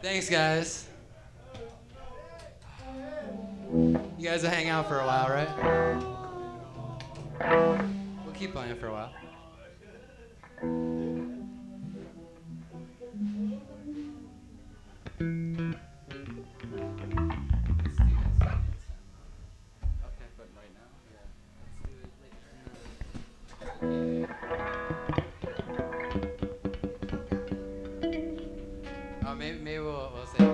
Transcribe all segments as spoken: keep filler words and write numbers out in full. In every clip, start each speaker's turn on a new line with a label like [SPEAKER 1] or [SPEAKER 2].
[SPEAKER 1] Thanks, guys. You guys will hang out for a while, right? We'll keep playing for a while. Oh, maybe, maybe we'll, we'll say.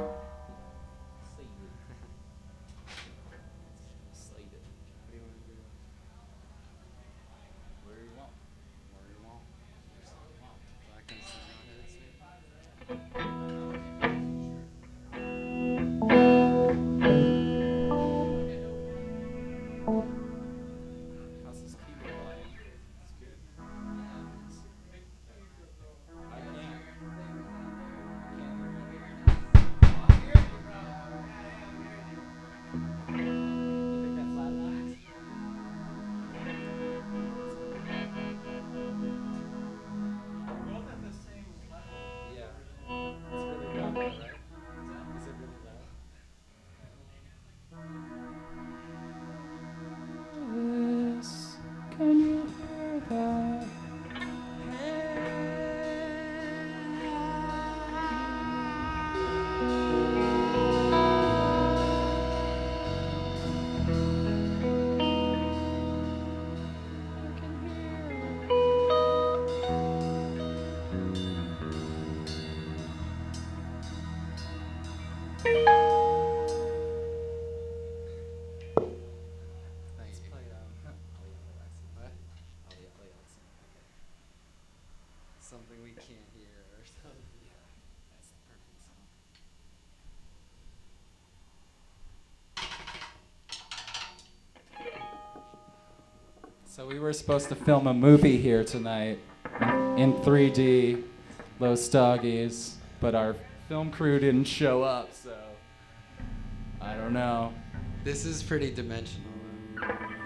[SPEAKER 1] Something we can't hear or something. Yeah, that's the perfect song.
[SPEAKER 2] So we were supposed to film a movie here tonight in three D, Los Doggies, but our film crew didn't show up, so I don't know.
[SPEAKER 1] This is pretty dimensional.